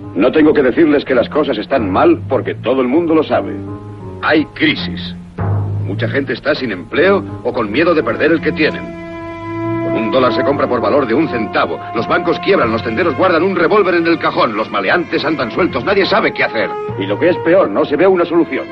No tengo que decirles que las cosas están mal porque todo el mundo lo sabe. Hay crisis. Mucha gente está sin empleo o con miedo de perder el que tienen. Con $1 se compra por valor de 1 centavo. Los bancos quiebran, los tenderos guardan un revólver en el cajón, los maleantes andan sueltos, nadie sabe qué hacer. Y lo que es peor, no se ve una solución.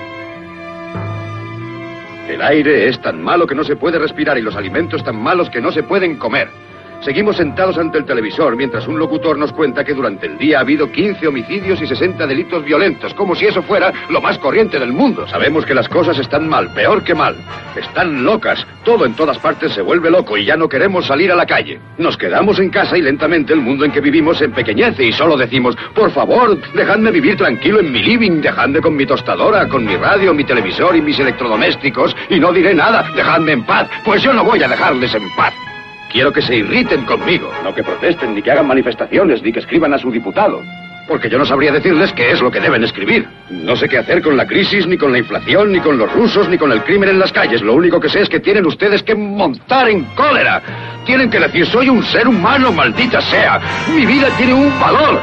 El aire es tan malo que no se puede respirar y los alimentos tan malos que no se pueden comer. Seguimos sentados ante el televisor mientras un locutor nos cuenta que durante el día ha habido 15 homicidios y 60 delitos violentos, como si eso fuera lo más corriente del mundo. Sabemos que las cosas están mal, peor que mal. Están locas. Todo en todas partes se vuelve loco y ya no queremos salir a la calle. Nos quedamos en casa y lentamente el mundo en que vivimos se empequeñece y solo decimos, por favor, dejadme vivir tranquilo en mi living, dejadme con mi tostadora, con mi radio, mi televisor y mis electrodomésticos y no diré nada, dejadme en paz, pues yo no voy a dejarles en paz. Quiero que se irriten conmigo. No que protesten, ni que hagan manifestaciones, ni que escriban a su diputado. Porque yo no sabría decirles qué es lo que deben escribir. No sé qué hacer con la crisis, ni con la inflación, ni con los rusos, ni con el crimen en las calles. Lo único que sé es que tienen ustedes que montar en cólera. Tienen que decir, soy un ser humano, maldita sea. Mi vida tiene un valor.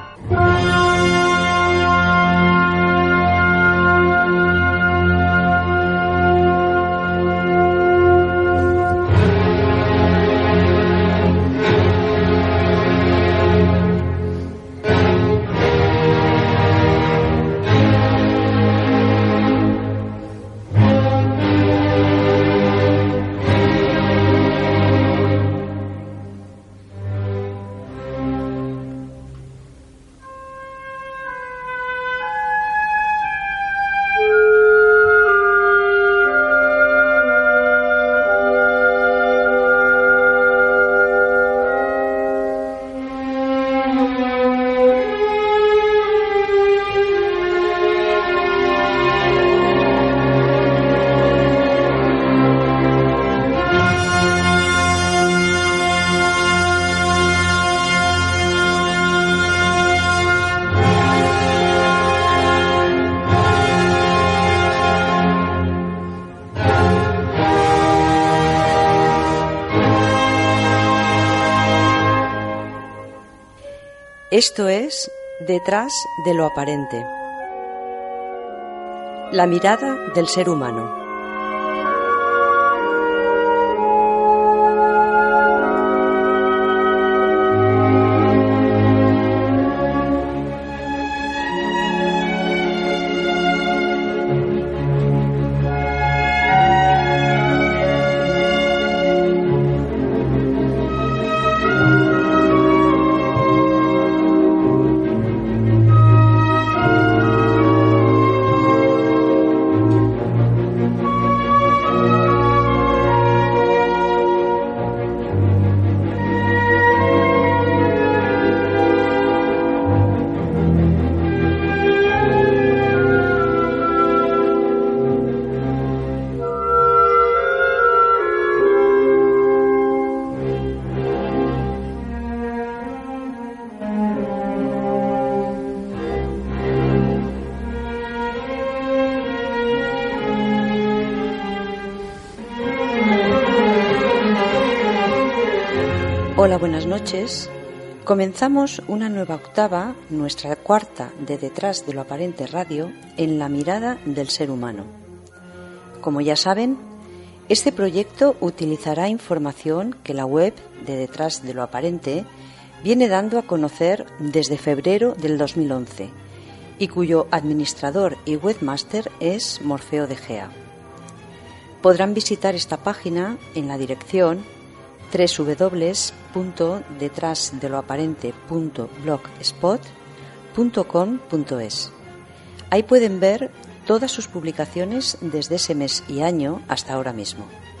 Esto es Detrás de lo aparente. La mirada del ser humano. Hola, buenas noches. Comenzamos una nueva octava, nuestra cuarta de Detrás de lo aparente radio, en la mirada del ser humano. Como ya saben, este proyecto utilizará información que la web de Detrás de lo aparente viene dando a conocer desde febrero del 2011 y cuyo administrador y webmaster es Morfeo de Gea. Podrán visitar esta página en la dirección www.detrasdeloaparente.blogspot.com.es. Ahí pueden ver todas sus publicaciones desde ese mes y año hasta ahora mismo.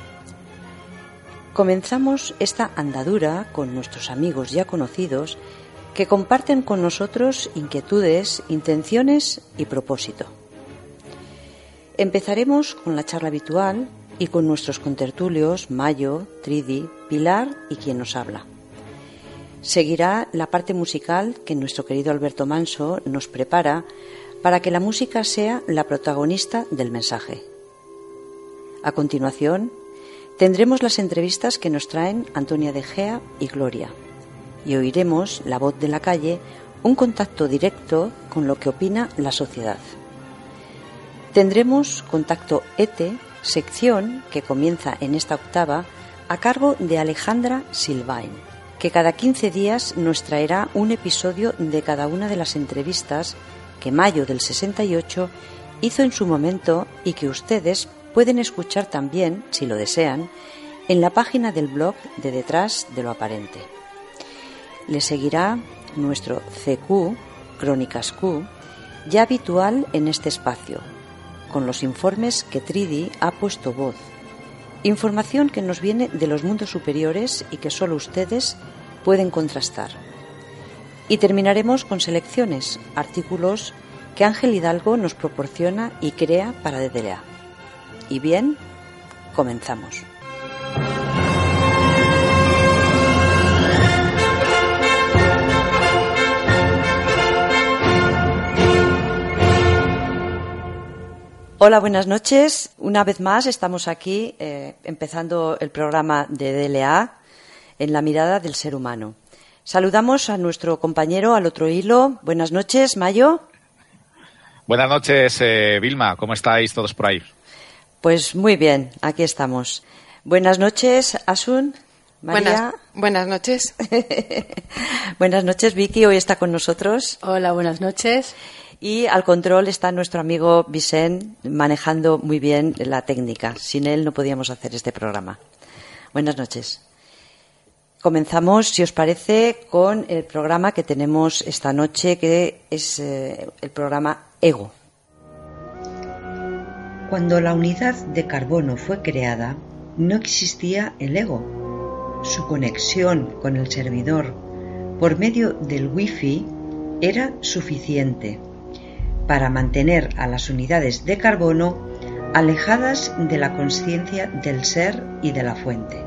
Comenzamos esta andadura con nuestros amigos ya conocidos que comparten con nosotros inquietudes, intenciones y propósito. Empezaremos con la charla habitual y con nuestros contertulios Mayo, Tridi, Pilar y quien nos habla. Seguirá la parte musical que nuestro querido Alberto Manso nos prepara para que la música sea la protagonista del mensaje. A continuación, tendremos las entrevistas que nos traen Antonia de Gea y Gloria, y oiremos La Voz de la Calle, un contacto directo con lo que opina la sociedad. Tendremos Contacto ETE, sección que comienza en esta octava a cargo de Alejandra Silvain, que cada 15 días nos traerá un episodio de cada una de las entrevistas que Mayo del 68 hizo en su momento y que ustedes pueden escuchar también, si lo desean, en la página del blog de Detrás de lo Aparente. Le seguirá nuestro CQ, Crónicas Q, ya habitual en este espacio, con los informes que Tridi ha puesto voz. Información que nos viene de los mundos superiores y que solo ustedes pueden contrastar. Y terminaremos con selecciones, artículos que Ángel Hidalgo nos proporciona y crea para DDLA. Y bien, comenzamos. Hola, buenas noches. Una vez más estamos aquí empezando el programa de DLA en la mirada del ser humano. Saludamos a nuestro compañero al otro hilo. Buenas noches, Mayo. Buenas noches, Vilma. ¿Cómo estáis todos por ahí? Pues muy bien, aquí estamos. Buenas noches, Asun. María. Buenas noches. Buenas noches, Vicky. Hoy está con nosotros. Hola, buenas noches. Y al control está nuestro amigo Vicent, manejando muy bien la técnica. Sin él no podíamos hacer este programa. Buenas noches. Comenzamos, si os parece, con el programa que tenemos esta noche, que es el programa Ego. Cuando la unidad de carbono fue creada, no existía el ego. Su conexión con el servidor por medio del Wi-Fi era suficiente para mantener a las unidades de carbono alejadas de la consciencia del ser y de la fuente.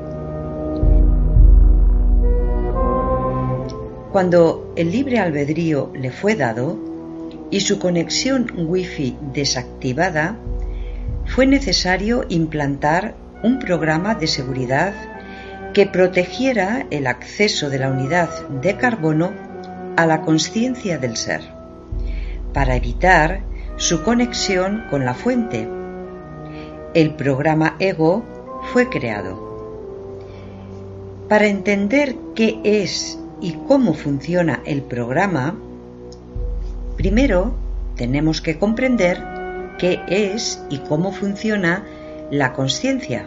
Cuando el libre albedrío le fue dado y su conexión Wi-Fi desactivada, fue necesario implantar un programa de seguridad que protegiera el acceso de la unidad de carbono a la consciencia del ser, para evitar su conexión con la fuente. El programa Ego fue creado. Para entender qué es y cómo funciona el programa, primero tenemos que comprender qué es y cómo funciona la consciencia.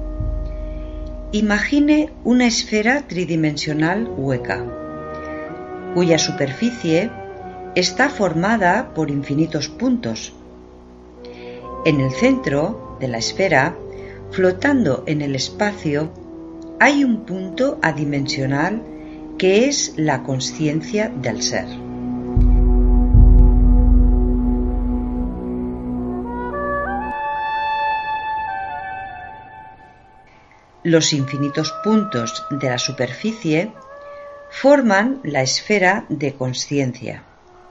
Imagine una esfera tridimensional hueca, cuya superficie está formada por infinitos puntos. En el centro de la esfera, flotando en el espacio, hay un punto adimensional que es la consciencia del ser. Los infinitos puntos de la superficie forman la esfera de consciencia.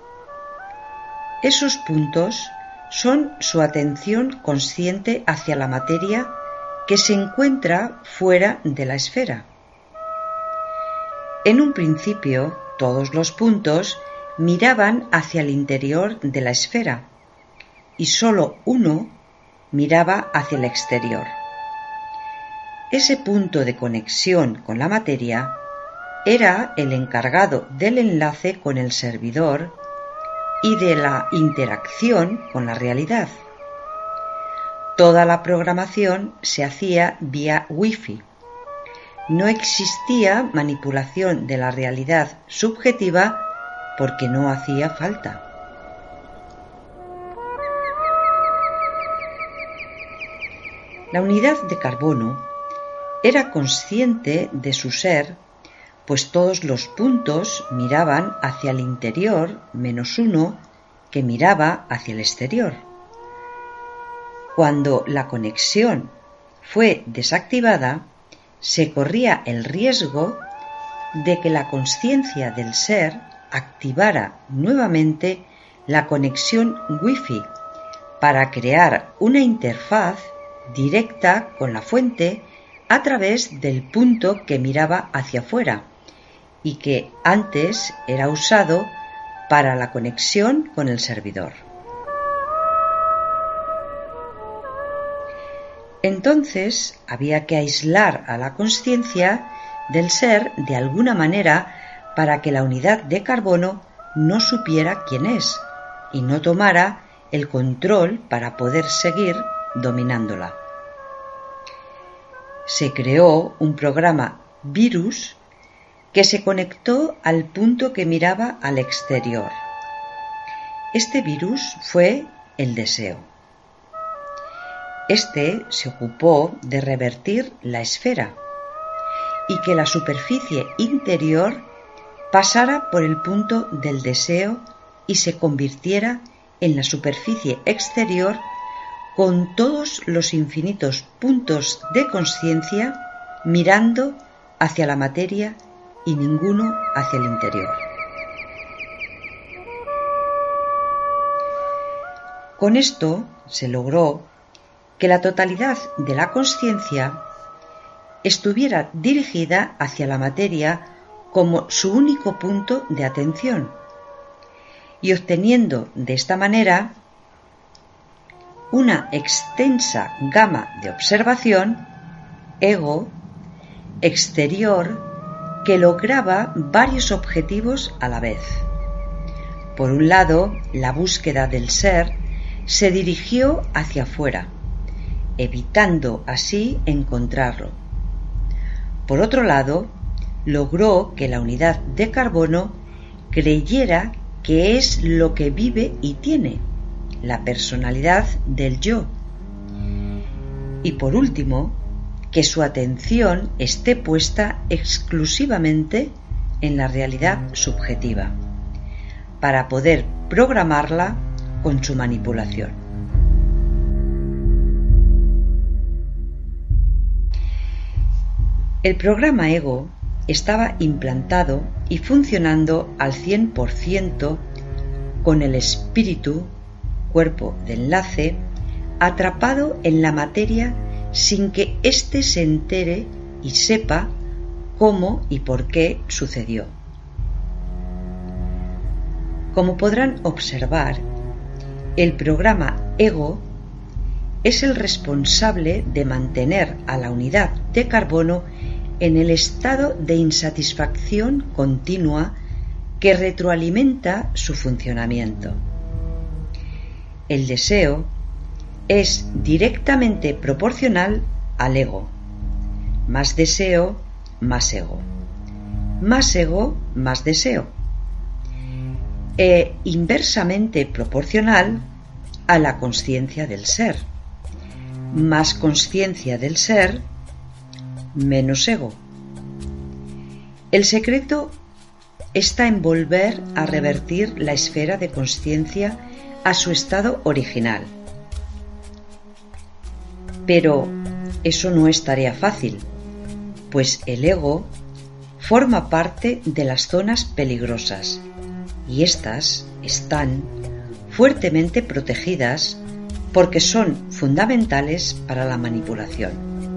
Esos puntos son su atención consciente hacia la materia que se encuentra fuera de la esfera. En un principio, todos los puntos miraban hacia el interior de la esfera y solo uno miraba hacia el exterior. Ese punto de conexión con la materia era el encargado del enlace con el servidor y de la interacción con la realidad. Toda la programación se hacía vía Wi-Fi. No existía manipulación de la realidad subjetiva porque no hacía falta. La unidad de carbono era consciente de su ser, pues todos los puntos miraban hacia el interior menos uno que miraba hacia el exterior. Cuando la conexión fue desactivada, se corría el riesgo de que la consciencia del ser activara nuevamente la conexión Wi-Fi para crear una interfaz directa con la fuente a través del punto que miraba hacia afuera y que antes era usado para la conexión con el servidor. Entonces había que aislar a la consciencia del ser de alguna manera para que la unidad de carbono no supiera quién es y no tomara el control para poder seguir dominándola. Se creó un programa virus que se conectó al punto que miraba al exterior. Este virus fue el deseo. Este se ocupó de revertir la esfera y que la superficie interior pasara por el punto del deseo y se convirtiera en la superficie exterior con todos los infinitos puntos de consciencia mirando hacia la materia y ninguno hacia el interior. Con esto se logró que la totalidad de la consciencia estuviera dirigida hacia la materia como su único punto de atención y obteniendo de esta manera una extensa gama de observación, ego, exterior, que lograba varios objetivos a la vez. Por un lado, la búsqueda del ser se dirigió hacia afuera, evitando así encontrarlo. Por otro lado, logró que la unidad de carbono creyera que es lo que vive y tiene, la personalidad del yo. Y por último, que su atención esté puesta exclusivamente en la realidad subjetiva, para poder programarla con su manipulación. El programa ego estaba implantado y funcionando al 100% con el espíritu, cuerpo de enlace, atrapado en la materia sin que éste se entere y sepa cómo y por qué sucedió. Como podrán observar, el programa ego es el responsable de mantener a la unidad de carbono en el estado de insatisfacción continua que retroalimenta su funcionamiento. El deseo es directamente proporcional al ego. Más deseo, más ego. Más ego, más deseo. E inversamente proporcional a la consciencia del ser. Más consciencia del ser, menos ego. El secreto está en volver a revertir la esfera de consciencia a su estado original. Pero eso no es tarea fácil, pues el ego forma parte de las zonas peligrosas y éstas están fuertemente protegidas porque son fundamentales para la manipulación.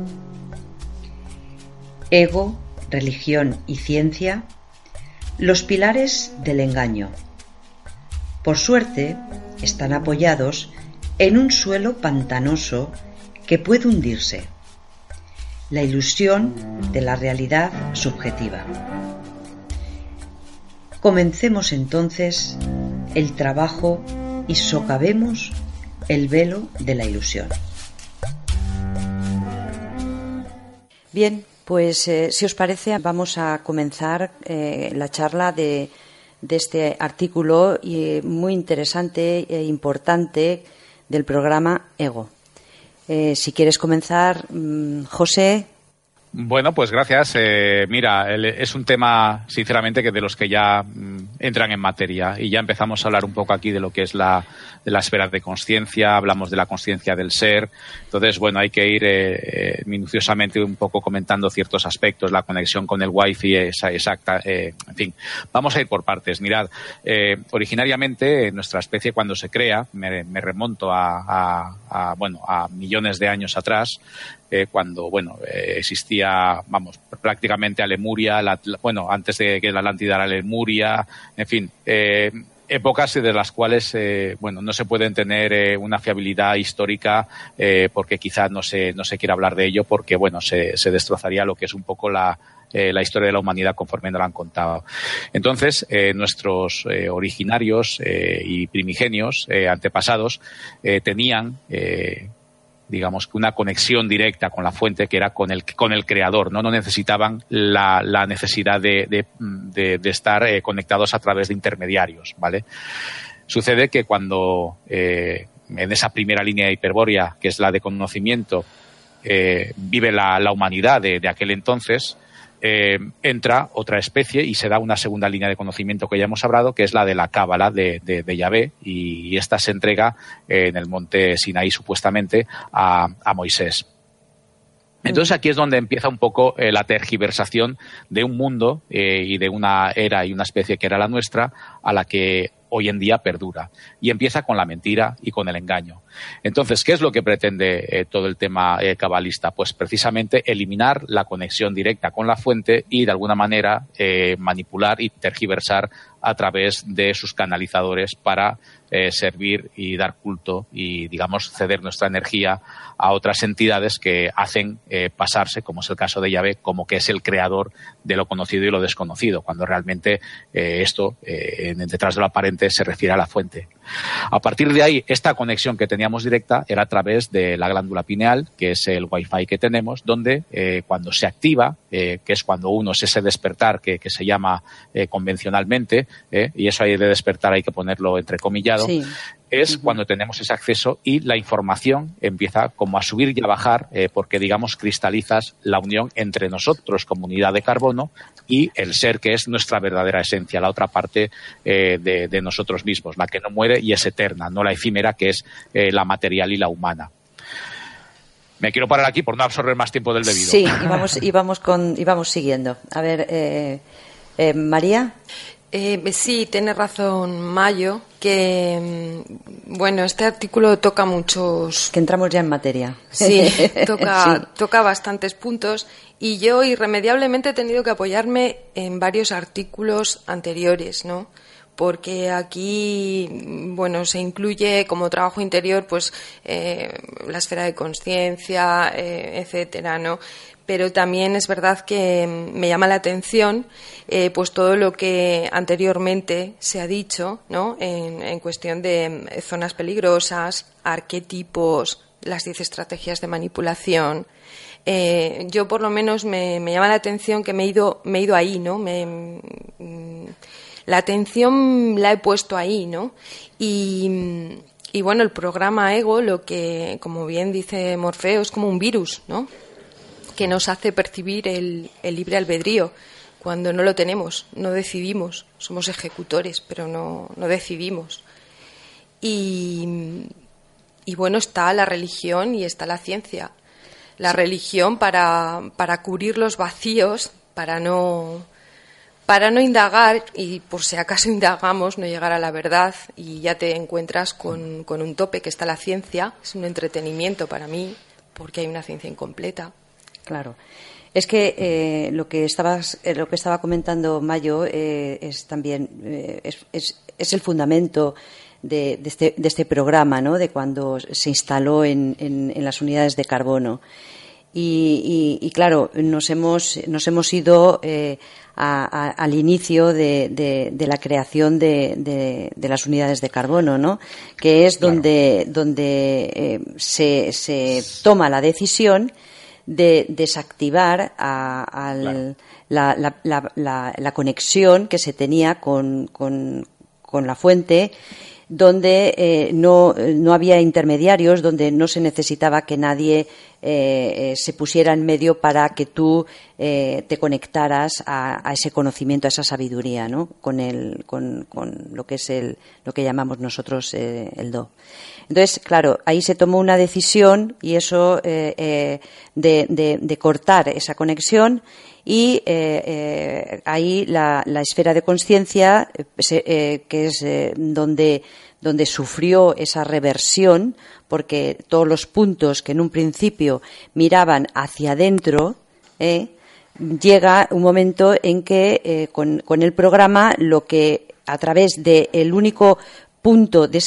Ego, religión y ciencia, los pilares del engaño. Por suerte, están apoyados en un suelo pantanoso que puede hundirse, la ilusión de la realidad subjetiva. Comencemos entonces el trabajo y socavemos el velo de la ilusión. Bien, pues si os parece vamos a comenzar la charla de este artículo muy interesante e importante del programa Ego. Si quieres comenzar, José. Bueno, pues gracias. Mira, es un tema, sinceramente, que de los que ya entran en materia y ya empezamos a hablar un poco aquí de lo que es de la esfera de consciencia, hablamos de la consciencia del ser. Entonces, bueno, hay que ir minuciosamente un poco comentando ciertos aspectos, la conexión con el wifi exacta, en fin. Vamos a ir por partes. Mirad, originariamente nuestra especie cuando se crea, me remonto a millones de años atrás, cuando, existía, prácticamente a Lemuria, antes de que la Atlántida era Lemuria, en fin, épocas de las cuales no se pueden tener una fiabilidad histórica porque quizás no se quiera hablar de ello porque se destrozaría lo que es un poco la historia de la humanidad conforme nos la han contado. Entonces, nuestros originarios y primigenios antepasados tenían digamos que una conexión directa con la fuente, que era con el creador, no necesitaban la necesidad de estar conectados a través de intermediarios, ¿vale? Sucede que cuando en esa primera línea de Hiperbórea, que es la de conocimiento, vive la humanidad de aquel entonces, entra otra especie y se da una segunda línea de conocimiento que ya hemos hablado, que es la de la cábala de Yahvé, y esta se entrega en el monte Sinaí supuestamente a Moisés. Entonces aquí es donde empieza un poco la tergiversación de un mundo y de una era y una especie que era la nuestra, a la que hoy en día perdura. Y empieza con la mentira y con el engaño. Entonces, ¿qué es lo que pretende todo el tema cabalista? Pues precisamente eliminar la conexión directa con la fuente y de alguna manera manipular y tergiversar a través de sus canalizadores para servir y dar culto y, digamos, ceder nuestra energía a otras entidades que hacen pasarse, como es el caso de Yahvé, como que es el creador de lo conocido y lo desconocido, cuando realmente esto, detrás de lo aparente, se refiere a la fuente. A partir de ahí, esta conexión que teníamos directa era a través de la glándula pineal, que es el wifi que tenemos, donde cuando se activa, que es cuando uno es ese despertar que se llama convencionalmente, y eso ahí de despertar hay que ponerlo entrecomillado, sí. Es cuando tenemos ese acceso y la información empieza como a subir y a bajar porque, digamos, cristalizas la unión entre nosotros como unidad de carbono y el ser que es nuestra verdadera esencia, la otra parte de nosotros mismos, la que no muere y es eterna, no la efímera que es la material y la humana. Me quiero parar aquí por no absorber más tiempo del debido. Sí, y vamos siguiendo. A ver, María. Sí, tiene razón Mayo, que este artículo toca muchos... Que entramos ya en materia. Sí, toca bastantes puntos y yo irremediablemente he tenido que apoyarme en varios artículos anteriores, ¿no? Porque aquí, se incluye como trabajo interior, pues, la esfera de consciencia, etcétera, ¿no? Pero también es verdad que me llama la atención pues todo lo que anteriormente se ha dicho, ¿no? En cuestión de zonas peligrosas, arquetipos, las 10 estrategias de manipulación. Yo por lo menos me llama la atención que me he ido ahí, ¿no? La atención la he puesto ahí, ¿no? Y el programa Ego, lo que, como bien dice Morfeo, es como un virus, ¿no? Que nos hace percibir el libre albedrío cuando no lo tenemos, no decidimos, somos ejecutores, pero no decidimos. Y está la religión y está la ciencia. La religión para cubrir los vacíos, para no indagar, y por si acaso indagamos, no llegar a la verdad y ya te encuentras con un tope, que está la ciencia. Es un entretenimiento para mí, porque hay una ciencia incompleta. Claro. Es que lo que estaba comentando Mayo es también es el fundamento de este programa, ¿no? De cuando se instaló en las unidades de carbono. Y claro, nos hemos ido al inicio de la creación de las unidades de carbono, ¿no? Que es donde se toma la decisión de desactivar la conexión que se tenía con la fuente, donde no había intermediarios, donde no se necesitaba que nadie se pusiera en medio para que tú te conectaras a ese conocimiento, a esa sabiduría, ¿no? Con lo que es lo que llamamos nosotros el Do. Entonces, claro, ahí se tomó una decisión y eso de cortar esa conexión, y ahí la esfera de conciencia, que es donde sufrió esa reversión, porque todos los puntos que en un principio miraban hacia adentro, llega un momento en que con el programa lo que a través del único punto de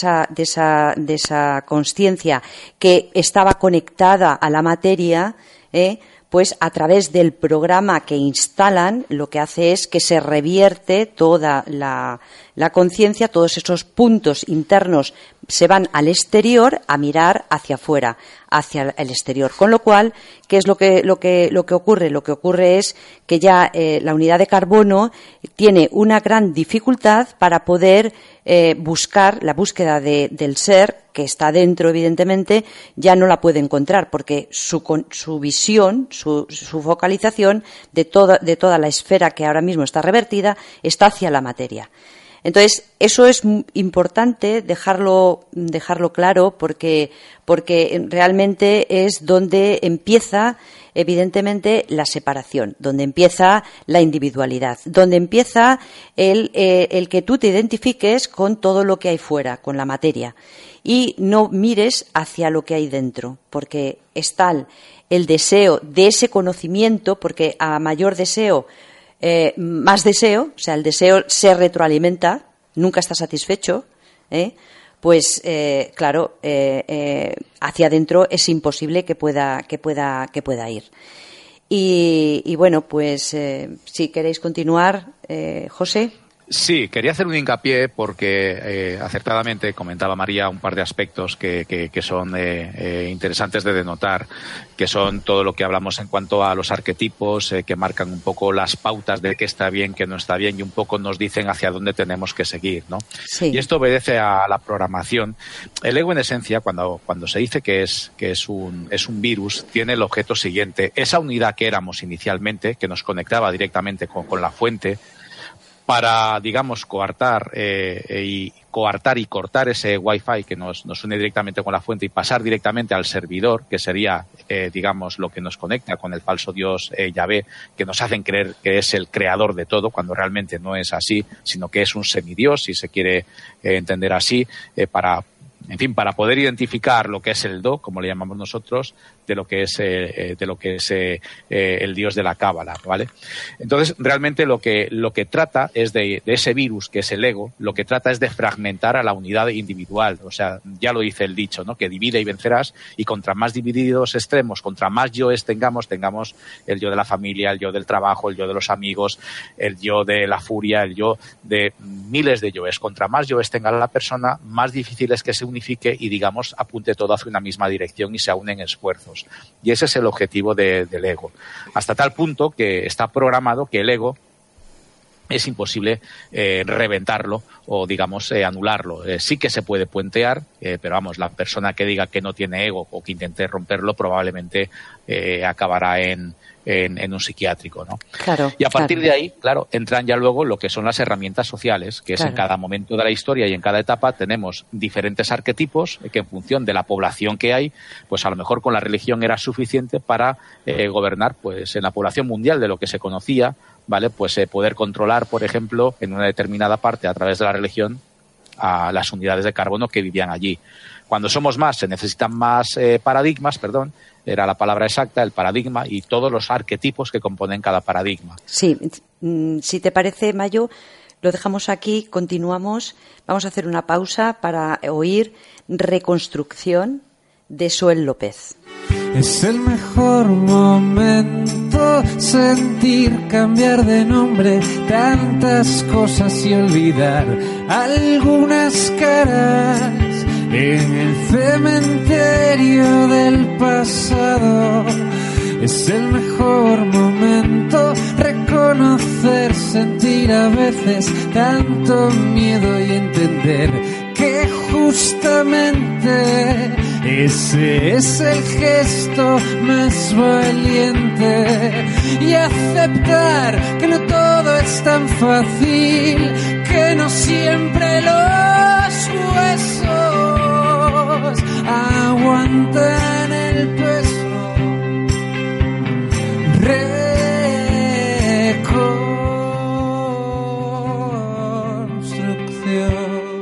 esa consciencia que estaba conectada a la materia, pues a través del programa que instalan, lo que hace es que se revierte toda la conciencia, todos esos puntos internos se van al exterior a mirar hacia afuera, hacia el exterior. Con lo cual, ¿qué es lo que ocurre? Lo que ocurre es que ya la unidad de carbono tiene una gran dificultad para poder buscar la búsqueda del ser que está dentro, evidentemente, ya no la puede encontrar porque su visión, su focalización de toda la esfera que ahora mismo está revertida está hacia la materia. Entonces, eso es importante dejarlo claro porque realmente es donde empieza, evidentemente, la separación, donde empieza la individualidad, donde empieza el que tú te identifiques con todo lo que hay fuera, con la materia, y no mires hacia lo que hay dentro, porque es tal el deseo de ese conocimiento, porque a mayor deseo, más deseo, o sea, el deseo se retroalimenta, nunca está satisfecho, pues claro, hacia adentro es imposible que pueda ir. Y bueno, pues si queréis continuar, José. Sí, quería hacer un hincapié porque acertadamente comentaba María un par de aspectos que son interesantes de denotar, que son todo lo que hablamos en cuanto a los arquetipos que marcan un poco las pautas de qué está bien, qué no está bien y un poco nos dicen hacia dónde tenemos que seguir, ¿no? Sí. Y esto obedece a la programación. El ego, en esencia, cuando se dice que es un virus, tiene el objeto siguiente: esa unidad que éramos inicialmente, que nos conectaba directamente con la fuente, para, digamos, coartar y cortar ese Wi-Fi que nos une directamente con la fuente y pasar directamente al servidor, que sería, digamos, lo que nos conecta con el falso Dios Yahvé, que nos hacen creer que es el creador de todo, cuando realmente no es así, sino que es un semidios, si se quiere entender así, para poder identificar lo que es el Do, como le llamamos nosotros, de lo que es el Dios de la Cábala, ¿vale? Entonces, realmente lo que trata es de ese virus que es el ego, lo que trata es de fragmentar a la unidad individual. O sea, ya lo dice el dicho, ¿no? Que divide y vencerás, y contra más divididos estemos, contra más yoes tengamos el yo de la familia, el yo del trabajo, el yo de los amigos, el yo de la furia, el yo de miles de yoes. Contra más yoes tenga la persona, más difícil es que se unifique y, digamos, apunte todo hacia una misma dirección y se unen esfuerzos. Y ese es el objetivo del ego. Hasta tal punto que está programado que el ego es imposible reventarlo o, digamos, anularlo. Sí que se puede puentear, pero vamos, la persona que diga que no tiene ego o que intente romperlo probablemente acabará en un psiquiátrico, ¿no? Claro. Y a partir de ahí, claro, entran ya luego lo que son las herramientas sociales, que es en cada momento de la historia y en cada etapa tenemos diferentes arquetipos que, en función de la población que hay, pues a lo mejor con la religión era suficiente para gobernar, pues en la población mundial de lo que se conocía, ¿vale? Pues poder controlar, por ejemplo, en una determinada parte a través de la religión a las unidades de carbono que vivían allí. Cuando somos más, se necesitan más paradigmas, era la palabra exacta, el paradigma y todos los arquetipos que componen cada paradigma. Sí, si te parece, Mayo, lo dejamos aquí, continuamos. Vamos a hacer una pausa para oír Reconstrucción de Soel López. Es el mejor momento sentir, cambiar de nombre, tantas cosas y olvidar algunas caras en el cementerio del pasado. Es el mejor momento reconocer, sentir a veces tanto miedo y entender que justamente ese es el gesto más valiente, y aceptar que no todo es tan fácil, que no siempre los huesos aguantan el peso. Reconstrucción.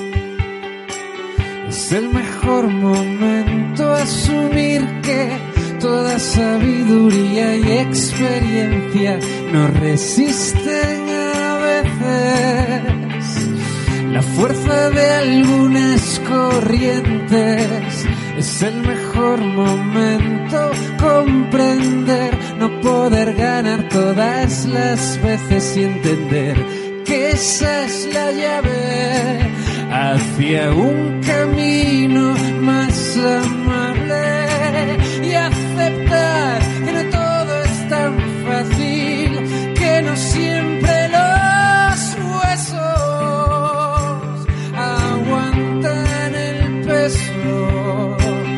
Es el mejor momento asumir que toda sabiduría y experiencia nos resisten a veces. La fuerza de algunas corrientes es el mejor momento. Comprender, no poder ganar todas las veces y entender que esa es la llave hacia un camino más amable. Y aceptar que no todo es tan fácil, que no siempre los huesos aguantan el peso.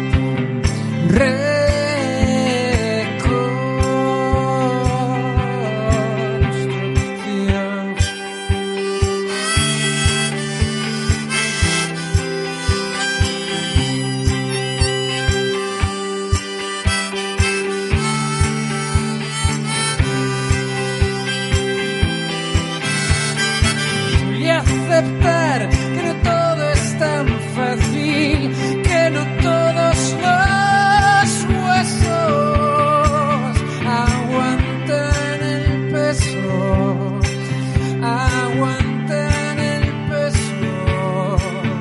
Aceptar que no todo es tan fácil, que no todos los huesos aguantan el peso, aguantan el peso.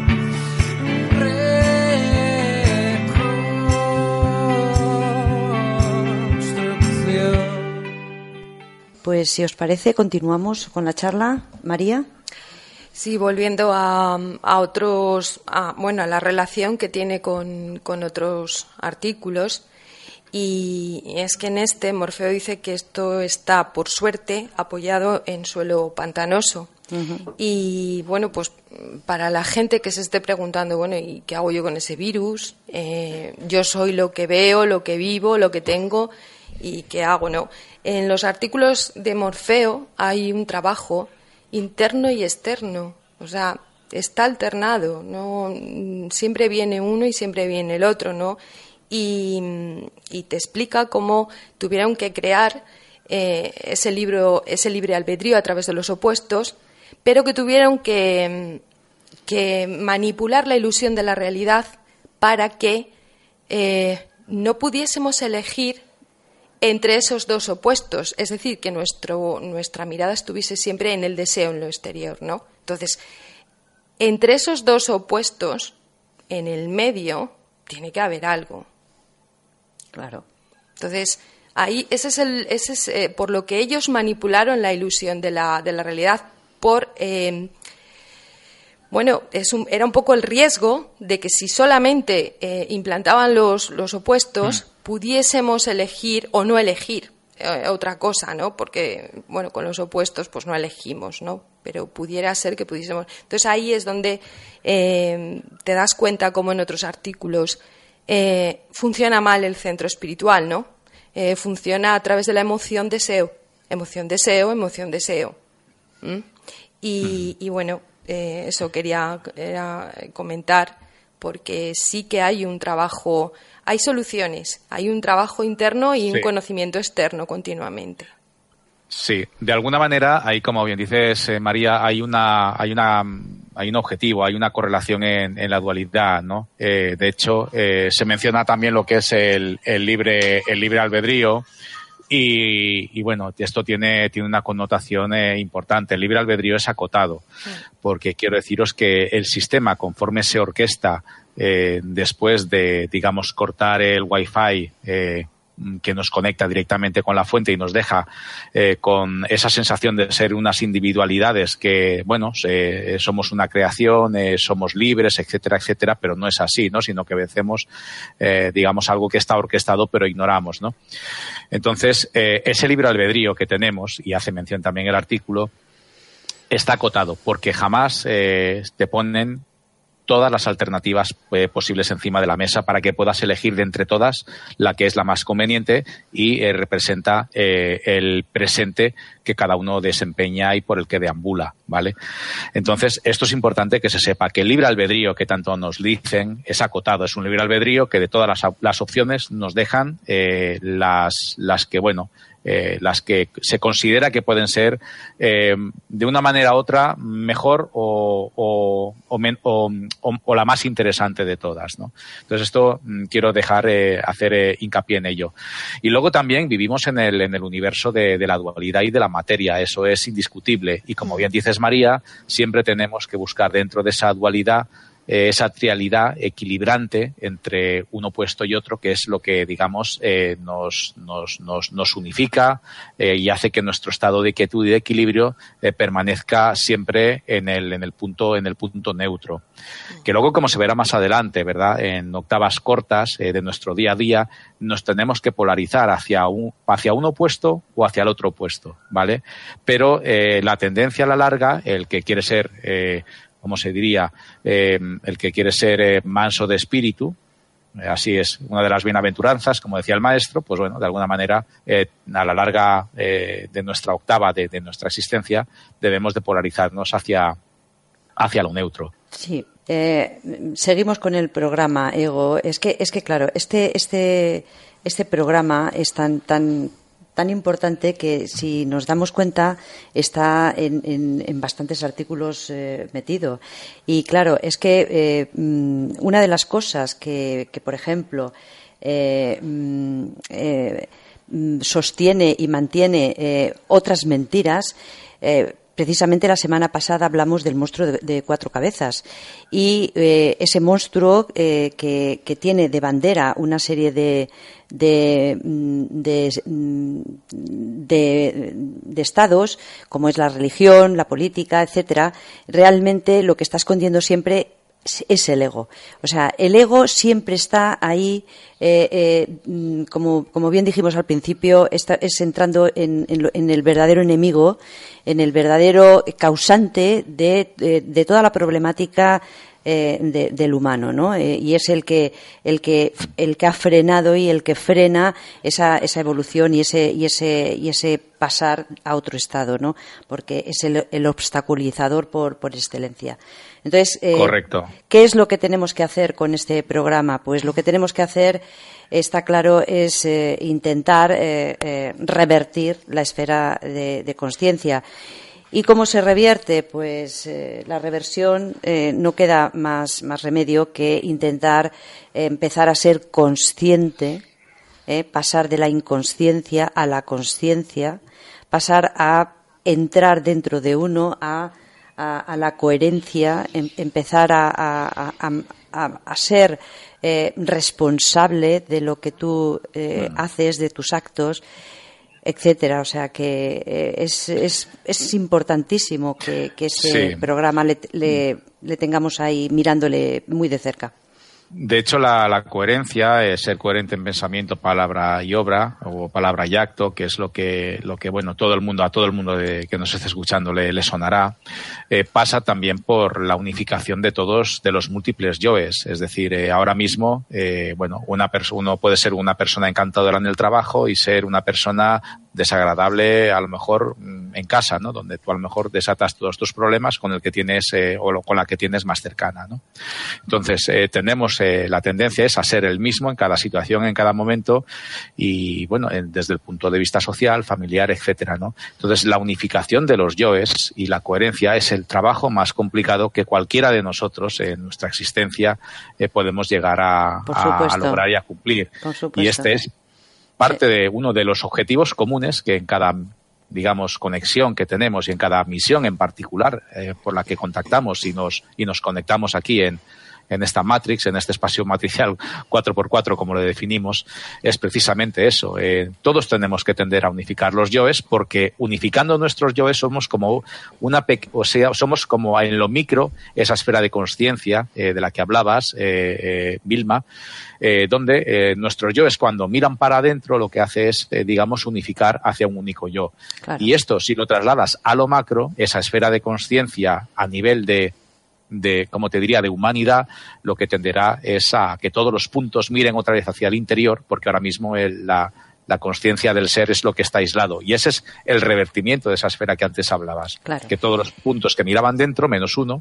Reconstrucción. Pues si os parece, continuamos con la charla. María. Sí, volviendo a la relación que tiene con otros artículos, y es que en este Morfeo dice que esto está, por suerte, apoyado en suelo pantanoso. Uh-huh. Y bueno, pues para la gente que se esté preguntando, bueno, ¿y qué hago yo con ese virus? Yo soy lo que veo, lo que vivo, lo que tengo, ¿y qué hago? No. En los artículos de Morfeo hay un trabajo interno y externo, o sea, está alternado, no siempre viene uno y siempre viene el otro, ¿no? Y te explica cómo tuvieron que crear ese libre albedrío a través de los opuestos, pero que tuvieron que manipular la ilusión de la realidad para que no pudiésemos elegir entre esos dos opuestos, es decir, que nuestra mirada estuviese siempre en el deseo, en lo exterior, ¿no? Entonces, entre esos dos opuestos, en el medio, tiene que haber algo. Claro. Entonces, ahí ese es por lo que ellos manipularon la ilusión de la realidad, era un poco el riesgo de que si solamente implantaban los opuestos, pudiésemos elegir o no elegir otra cosa, ¿no? Porque, bueno, con los opuestos pues no elegimos, ¿no? Pero pudiera ser que pudiésemos. Entonces ahí es donde te das cuenta cómo en otros artículos funciona mal el centro espiritual, ¿no? Funciona a través de la emoción deseo. Emoción deseo, emoción deseo. Y bueno, eso quería comentar, porque sí que hay un trabajo, hay soluciones, hay un trabajo interno y un conocimiento externo continuamente. Sí, de alguna manera, ahí como bien dices, María, hay un objetivo, hay una correlación en la dualidad, ¿no? De hecho, se menciona también lo que es el libre albedrío. Y bueno, esto tiene una connotación importante. El libre albedrío es acotado, porque quiero deciros que el sistema, conforme se orquesta después de, digamos, cortar el Wi-Fi que nos conecta directamente con la fuente y nos deja con esa sensación de ser unas individualidades que, bueno, somos una creación, somos libres, etcétera, etcétera, pero no es así, ¿no? Sino que vencemos, digamos, algo que está orquestado pero ignoramos, ¿no? Entonces, ese libre albedrío que tenemos, y hace mención también el artículo, está acotado porque jamás te ponen todas las alternativas posibles encima de la mesa para que puedas elegir de entre todas la que es la más conveniente y representa el presente que cada uno desempeña y por el que deambula, ¿vale? Entonces, esto es importante que se sepa, que el libre albedrío que tanto nos dicen es acotado, es un libre albedrío que de todas las opciones nos dejan las que, bueno, las que se considera que pueden ser de una manera u otra mejor o la más interesante de todas, ¿no? Entonces esto quiero hacer hincapié en ello. Y luego también vivimos en el universo de la dualidad y de la materia, eso es indiscutible. Y como bien dices, María, siempre tenemos que buscar dentro de esa dualidad esa trialidad equilibrante entre un opuesto y otro, que es lo que, digamos, nos unifica y hace que nuestro estado de quietud y de equilibrio permanezca siempre en el punto neutro. Que luego, como se verá más adelante, ¿verdad?, en octavas cortas de nuestro día a día, nos tenemos que polarizar hacia un opuesto o hacia el otro opuesto, ¿vale? Pero la tendencia a la larga, el que quiere ser ¿cómo se diría? El que quiere ser manso de espíritu, así es una de las bienaventuranzas, como decía el maestro, pues bueno, de alguna manera, a la larga de nuestra octava, de nuestra existencia, debemos de polarizarnos hacia lo neutro. Sí, seguimos con el programa Ego. Es que claro, este programa es tan importante que, si nos damos cuenta, está en bastantes artículos metido. Y claro, es que una de las cosas que por ejemplo, sostiene y mantiene otras mentiras, precisamente la semana pasada hablamos del monstruo de 4 cabezas, y ese monstruo que tiene de bandera una serie de estados, como es la religión, la política, etcétera. Realmente lo que está escondiendo siempre es el ego. O sea, el ego siempre está ahí, como bien dijimos al principio, es entrando en el verdadero enemigo, en el verdadero causante de toda la problemática del humano, ¿no? Y es el que ha frenado y el que frena esa evolución y ese pasar a otro estado, ¿no? Porque es el obstaculizador por excelencia. Entonces, correcto. ¿Qué es lo que tenemos que hacer con este programa? Pues lo que tenemos que hacer, está claro, es intentar revertir la esfera de consciencia. ¿Y cómo se revierte? Pues la reversión, no queda más remedio que intentar empezar a ser consciente, pasar de la inconsciencia a la consciencia, pasar a entrar dentro de uno, a la coherencia, empezar a ser responsable de lo que tú haces, de tus actos, etcétera. O sea que es importantísimo que ese programa le tengamos ahí mirándole muy de cerca. De hecho, la coherencia es ser coherente en pensamiento, palabra y obra, o palabra y acto, que es lo que bueno, a todo el mundo que nos esté escuchando le sonará. Pasa también por la unificación de todos, de los múltiples yoes. Es decir, ahora mismo, bueno, uno puede ser una persona encantadora en el trabajo y ser una persona desagradable, a lo mejor en casa, ¿no? Donde tú a lo mejor desatas todos tus problemas con el que tienes con la que tienes más cercana, ¿no? Entonces, tenemos la tendencia es a ser el mismo en cada situación, en cada momento, y bueno, desde el punto de vista social, familiar, etcétera, ¿no? Entonces, la unificación de los yoes y la coherencia es el trabajo más complicado que cualquiera de nosotros en nuestra existencia podemos llegar a lograr y a cumplir. Y este es parte de uno de los objetivos comunes que en cada, digamos, conexión que tenemos y en cada misión en particular por la que contactamos y nos conectamos aquí en esta Matrix, en este espacio matricial 4x4, como lo definimos, es precisamente eso. Todos tenemos que tender a unificar los yoes, porque unificando nuestros yoes somos como somos como en lo micro, esa esfera de consciencia de la que hablabas, Vilma, donde nuestros yoes, cuando miran para adentro, lo que hace es, digamos, unificar hacia un único yo. Claro. Y esto, si lo trasladas a lo macro, esa esfera de consciencia a nivel de, como te diría, de humanidad, lo que tenderá es a que todos los puntos miren otra vez hacia el interior, porque ahora mismo la consciencia del ser es lo que está aislado. Y ese es el revertimiento de esa esfera que antes hablabas. Claro. Que todos los puntos que miraban dentro, menos uno,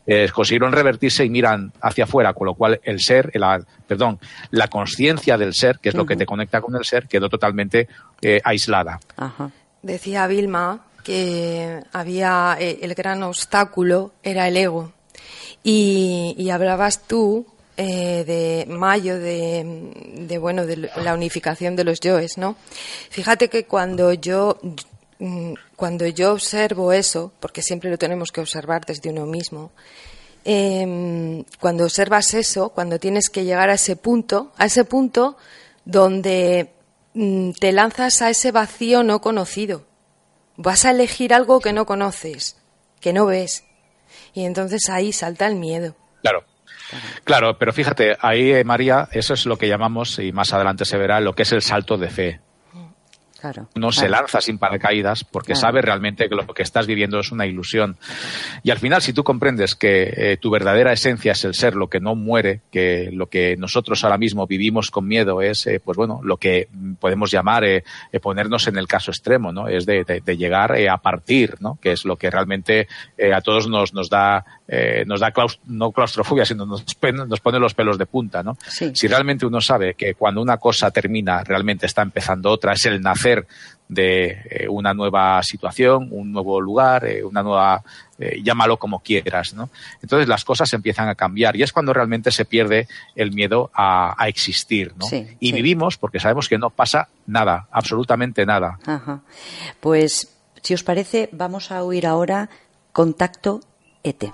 consiguieron revertirse y miran hacia afuera, con lo cual el ser, la consciencia del ser, que es lo que te conecta con el ser, quedó totalmente aislada. Ajá. Decía Vilma que había el gran obstáculo era el ego. Y hablabas tú de Mayo, de la unificación de los yoes, ¿no? Fíjate que cuando yo observo eso, porque siempre lo tenemos que observar desde uno mismo, cuando observas eso, cuando tienes que llegar a ese punto donde te lanzas a ese vacío no conocido, vas a elegir algo que no conoces, que no ves, y entonces ahí salta el miedo. Claro, pero fíjate, ahí, María, eso es lo que llamamos, y más adelante se verá, lo que es el salto de fe. Uno se lanza sin paracaídas porque sabe realmente que lo que estás viviendo es una ilusión. Y al final, si tú comprendes que tu verdadera esencia es el ser, lo que no muere, que lo que nosotros ahora mismo vivimos con miedo es, lo que podemos llamar ponernos en el caso extremo, ¿no? Es de llegar a partir, ¿no? Que es lo que realmente a todos nos da no claustrofobia, sino nos pone los pelos de punta, ¿no? Sí. Si realmente uno sabe que cuando una cosa termina, realmente está empezando otra, es el nacer de una nueva situación, un nuevo lugar, una nueva, llámalo como quieras, ¿no? Entonces las cosas empiezan a cambiar y es cuando realmente se pierde el miedo a existir, ¿no? Y vivimos porque sabemos que no pasa nada, absolutamente nada. Ajá. Pues, si os parece, vamos a oír ahora Contacto ET.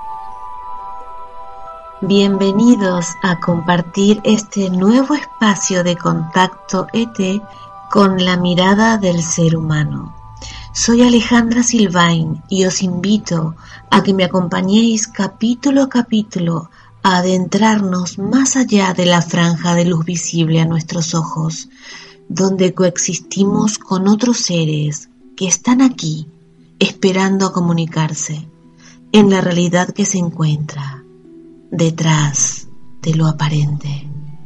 Bienvenidos a compartir este nuevo espacio de Contacto ET con la mirada del ser humano. Soy Alejandra Silvain y os invito a que me acompañéis capítulo a capítulo a adentrarnos más allá de la franja de luz visible a nuestros ojos, donde coexistimos con otros seres que están aquí, esperando a comunicarse, en la realidad que se encuentra detrás de lo aparente.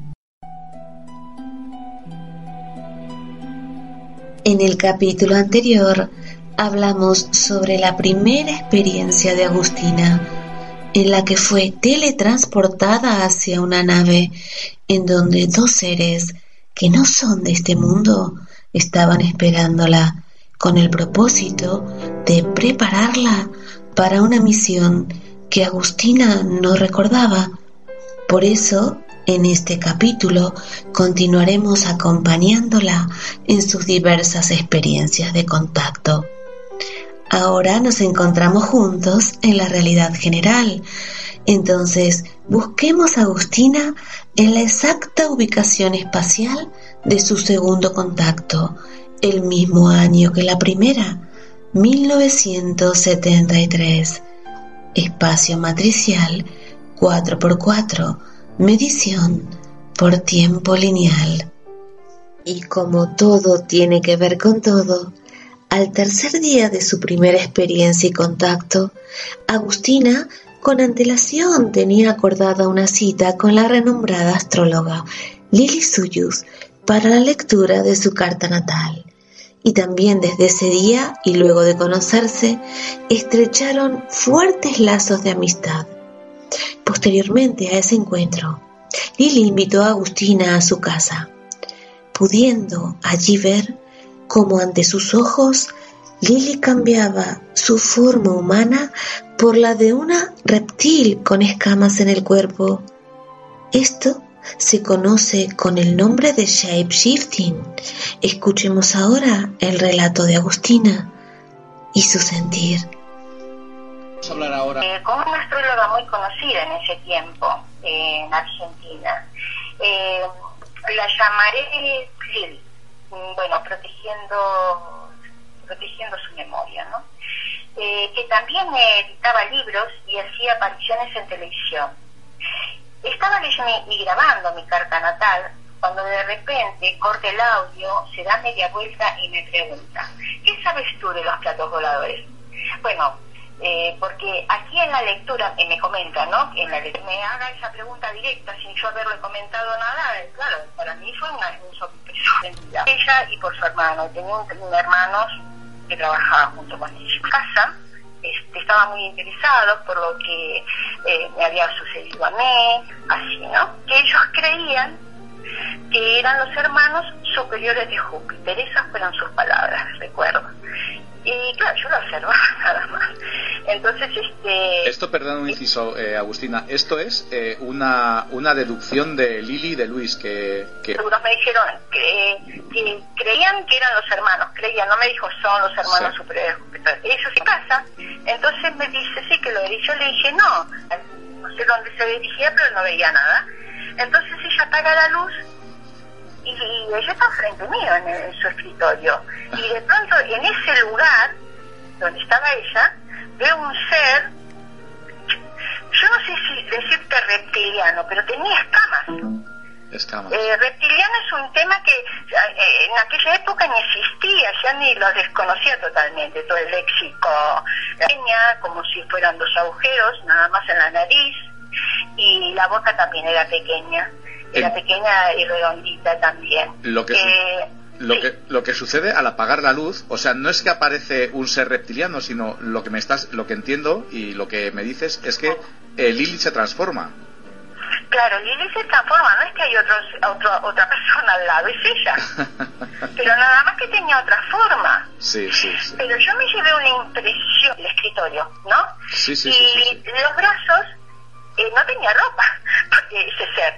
En el capítulo anterior hablamos sobre la primera experiencia de Agustina, en la que fue teletransportada hacia una nave en donde dos seres que no son de este mundo estaban esperándola con el propósito de prepararla para una misión que Agustina no recordaba. Por eso, en este capítulo continuaremos acompañándola en sus diversas experiencias de contacto. Ahora nos encontramos juntos en la realidad general. Entonces, busquemos a Agustina en la exacta ubicación espacial de su segundo contacto, el mismo año que la primera, 1973. Espacio matricial 4x4. Medición por tiempo lineal. Y como todo tiene que ver con todo, al tercer día de su primera experiencia y contacto, Agustina con antelación tenía acordada una cita con la renombrada astróloga Lily Suyus para la lectura de su carta natal. Y también desde ese día, y luego de conocerse, estrecharon fuertes lazos de amistad. Posteriormente a ese encuentro, Lily invitó a Agustina a su casa, pudiendo allí ver cómo ante sus ojos Lily cambiaba su forma humana por la de una reptil con escamas en el cuerpo. Esto se conoce con el nombre de shape-shifting. Escuchemos ahora el relato de Agustina y su sentir. Vamos a hablar ahora con una astróloga muy conocida en ese tiempo en Argentina. La llamaré Lili, protegiendo su memoria, ¿no? Que también editaba libros y hacía apariciones en televisión. Estaba leyendo y grabando mi carta natal cuando de repente corta el audio, se da media vuelta y me pregunta: ¿qué sabes tú de los platos voladores? Bueno, porque aquí en la lectura me comenta, ¿no? En la lectura me haga esa pregunta directa sin yo haberle comentado nada. Claro, para mí fue un sorpresa. Ella y por su hermano, tenía un hermano que trabajaba junto con ella. En casa estaban muy interesados por lo que me había sucedido a mí, así, ¿no? Que ellos creían que eran los hermanos superiores de Júpiter, esas fueron sus palabras, recuerdo. Y claro, yo lo observaba nada más. Entonces, Esto, perdón un inciso, Agustina, esto es una deducción de Lili y de Luis que... Algunos me dijeron que creían que eran los hermanos, creían, no me dijo son los hermanos superiores de Júpiter. Eso sí pasa. Entonces me dice, sí que lo vi. Yo le dije, no sé dónde se dirigía, pero no veía nada. Entonces ella apaga la luz y ella está frente mío en su escritorio. Y de pronto en ese lugar donde estaba ella, veo un ser, yo no sé si decirte reptiliano, pero tenía escamas. Reptiliano es un tema que en aquella época ni existía, ya ni lo desconocía totalmente, todo el léxico, como si fueran dos agujeros, nada más en la nariz, y la boca también era pequeña y redondita también. Lo que sucede al apagar la luz, o sea, no es que aparece un ser reptiliano, sino lo que entiendo y lo que me dices es que Lili se transforma. Claro, Lili se transforma, no es que hay otra persona al lado, es ella. Pero nada más que tenía otra forma. Sí. Pero yo me llevé una impresión del escritorio, ¿no? Sí. Los brazos no tenía ropa, porque ese ser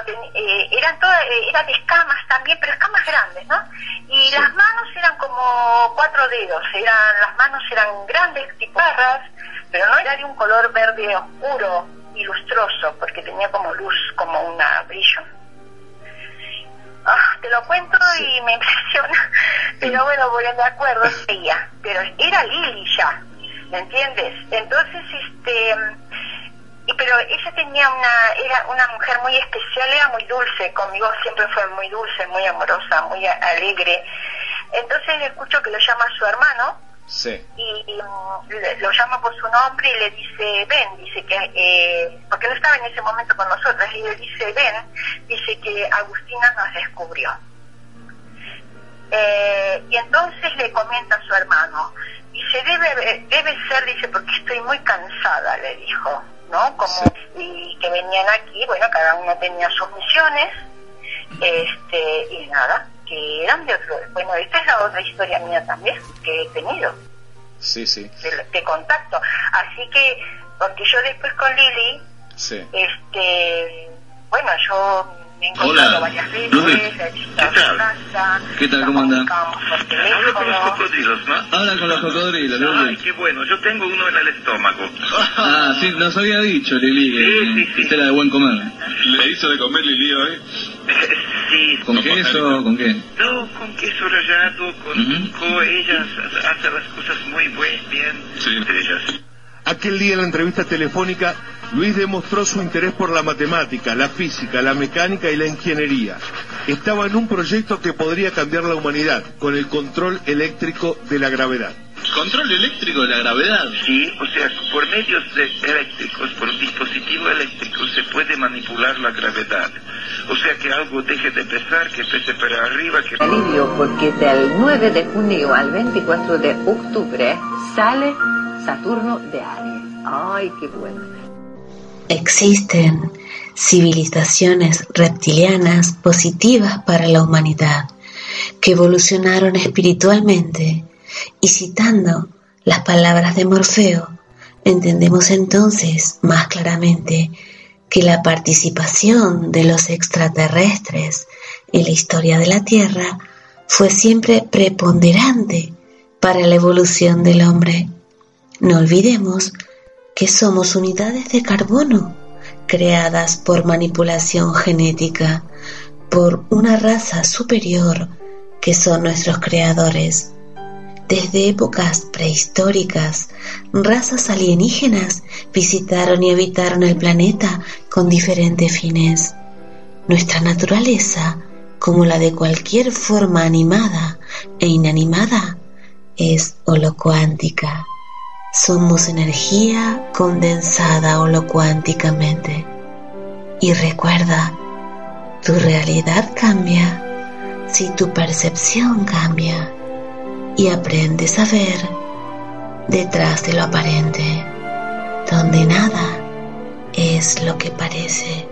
eran escamas también, pero escamas grandes, ¿no? Y las manos eran como 4 dedos, las manos eran grandes, tipo garras, pero no era de un color verde oscuro y lustroso, porque tenía como luz, como un brillo. Te lo cuento y me impresiona, pero bueno, porque me acuerdo, ella, pero era Lili ya, ¿me entiendes? Entonces, pero ella era una mujer muy especial, era muy dulce, conmigo siempre fue muy dulce, muy amorosa, muy alegre. Entonces escucho que lo llama a su hermano, y lo llama por su nombre y le dice, ven, dice que, porque no estaba en ese momento con nosotras, y le dice, ven, dice que Agustina nos descubrió. Y entonces le comenta a su hermano, dice, debe ser, dice, porque estoy muy cansada, le dijo, ¿no? Y que venían aquí, bueno, cada uno tenía sus misiones, y nada, que eran de otro. Bueno, esta es la otra historia mía también que he tenido. Sí. De contacto. Así que, porque yo después con Lili, bueno, yo me he encontrado varias veces, he visitado su casa. ¿Qué tal? ¿Cómo anda? Hablo con los cocodrilos, ¿no? Habla con los cocodrilos, Lili. Ay, qué bueno, yo tengo uno en el estómago. Sí, nos había dicho Lili que usted era de buen comer. ¿Le hizo de comer Lili hoy? Sí. ¿Con queso o con qué? No, con queso rallado, con ellas hacen las cosas muy bien. Sí. Ellas. Aquel día en la entrevista telefónica, Luis demostró su interés por la matemática, la física, la mecánica y la ingeniería. Estaba en un proyecto que podría cambiar la humanidad, con el control eléctrico de la gravedad. ¿Control eléctrico de la gravedad? Sí, o sea, por medios eléctricos, por un dispositivo eléctrico, se puede manipular la gravedad. O sea, que algo deje de pesar, que pese para arriba, que... Alivio, porque del 9 de junio al 24 de octubre sale Saturno de Aries. ¡Ay, qué bueno! Existen civilizaciones reptilianas positivas para la humanidad que evolucionaron espiritualmente, y citando las palabras de Morfeo, entendemos entonces más claramente que la participación de los extraterrestres en la historia de la Tierra fue siempre preponderante para la evolución del hombre. No olvidemos que somos unidades de carbono creadas por manipulación genética por una raza superior que son nuestros creadores. Desde épocas prehistóricas, razas alienígenas visitaron y habitaron el planeta con diferentes fines. Nuestra naturaleza, como la de cualquier forma animada e inanimada, es holocuántica. Somos energía condensada holocuánticamente. Y recuerda, tu realidad cambia si tu percepción cambia y aprendes a ver detrás de lo aparente, donde nada es lo que parece.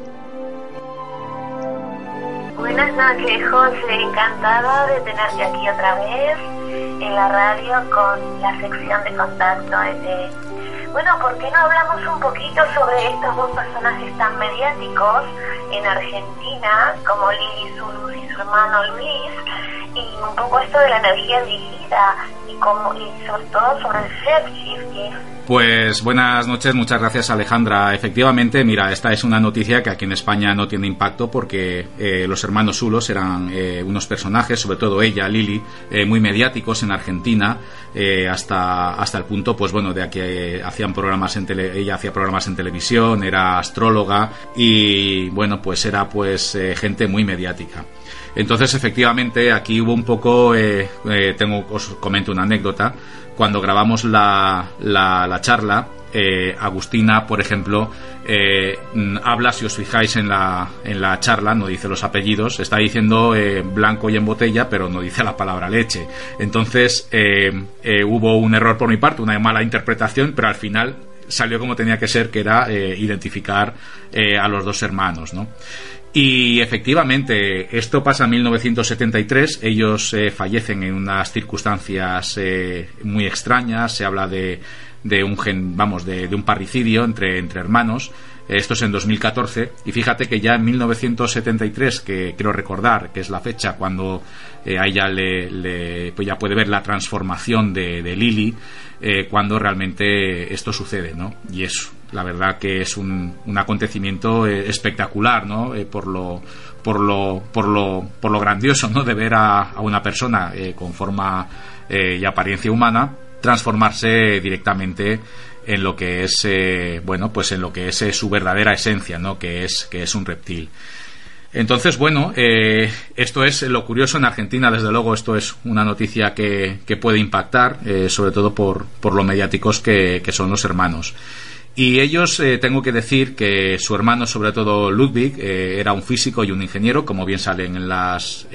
Buenas noches, José. Encantada de tenerte aquí otra vez en la radio con la sección de Contacto ET. Bueno, ¿por qué no hablamos un poquito sobre estos dos personajes tan mediáticos en Argentina, como Lili Zulus y su hermano Luis, y un poco esto de la energía dirigida y sobre todo sobre el shapeshifting? Pues buenas noches, muchas gracias, Alejandra. Efectivamente, mira, esta es una noticia que aquí en España no tiene impacto porque los hermanos Zulus eran unos personajes, sobre todo ella, Lili, muy mediáticos en Argentina, hasta el punto, pues bueno, de que hacían programas ella hacía programas en televisión, era astróloga y bueno, pues era gente muy mediática. Entonces, efectivamente, aquí hubo un poco, os comento una anécdota. Cuando grabamos la charla, Agustina, por ejemplo, habla, si os fijáis en la charla, no dice los apellidos, está diciendo blanco y en botella, pero no dice la palabra leche. Entonces, hubo un error por mi parte, una mala interpretación, pero al final salió como tenía que ser, que era identificar a los dos hermanos, ¿no? Y efectivamente, esto pasa en 1973, ellos fallecen en unas circunstancias muy extrañas, se habla de un parricidio entre hermanos. Esto es en 2014, y fíjate que ya en 1973, que quiero recordar que es la fecha cuando a ella pues ya puede ver la transformación de Lili, cuando realmente esto sucede, ¿no? Y es la verdad que es un acontecimiento espectacular, ¿no? Por lo grandioso, ¿no? De ver a una persona con forma y apariencia humana transformarse directamente en lo que es en lo que es su verdadera esencia, ¿no? Que es un reptil. Entonces, bueno, esto es lo curioso en Argentina. Desde luego, esto es una noticia que puede impactar, sobre todo por lo mediáticos que son los hermanos. Y ellos, tengo que decir que su hermano, sobre todo Ludwig, era un físico y un ingeniero, como bien salen en las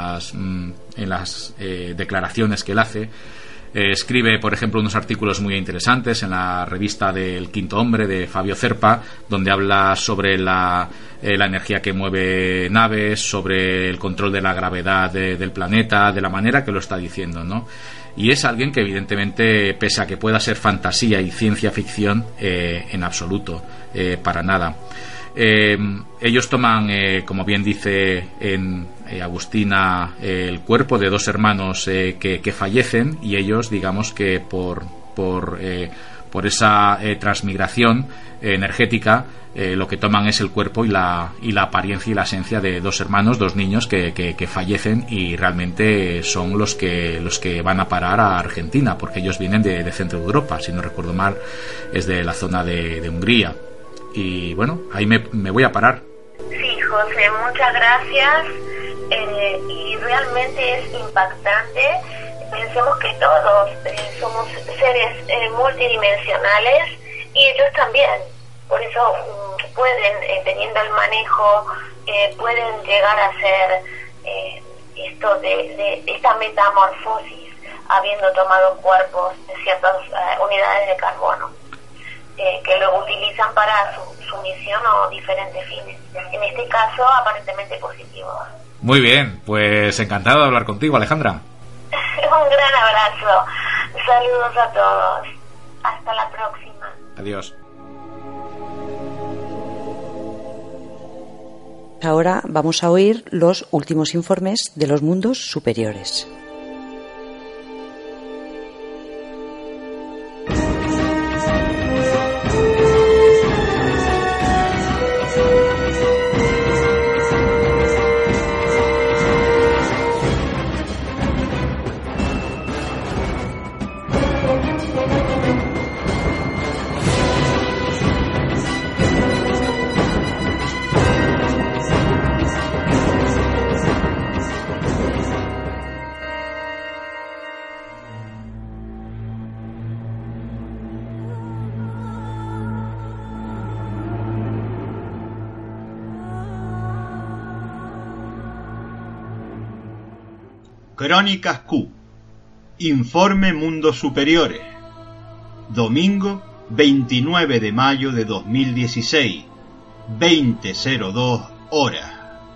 declaraciones que él hace. Escribe, por ejemplo, unos artículos muy interesantes en la revista del Quinto Hombre de Fabio Cerpa, donde habla sobre la energía que mueve naves, sobre el control de la gravedad del planeta, de la manera que lo está diciendo, ¿no? Y es alguien que evidentemente, pese a que pueda ser fantasía y ciencia ficción, en absoluto, para nada. Ellos toman, como bien dice en Agustina, el cuerpo de dos hermanos que fallecen, y ellos, digamos que por esa transmigración energética, lo que toman es el cuerpo y la apariencia y la esencia de dos hermanos, dos niños que fallecen, y realmente son los que van a parar a Argentina, porque ellos vienen de centro de Europa, si no recuerdo mal, es de la zona de Hungría. Y bueno, ahí me voy a parar. Sí, José, muchas gracias. Y realmente es impactante. Pensemos que todos somos seres multidimensionales, y ellos también. Por eso pueden, teniendo el manejo, pueden llegar a hacer esto de esta metamorfosis, habiendo tomado cuerpos de ciertas unidades de carbono, que luego utilizan para su misión o diferentes fines. En este caso, aparentemente positivos. Muy bien, pues encantado de hablar contigo, Alejandra. Un gran abrazo. Saludos a todos. Hasta la próxima. Adiós. Ahora vamos a oír los últimos informes de los mundos superiores. Crónicas Q. Informe Mundos Superiores. domingo 29 de mayo de 2016, 20:02 horas.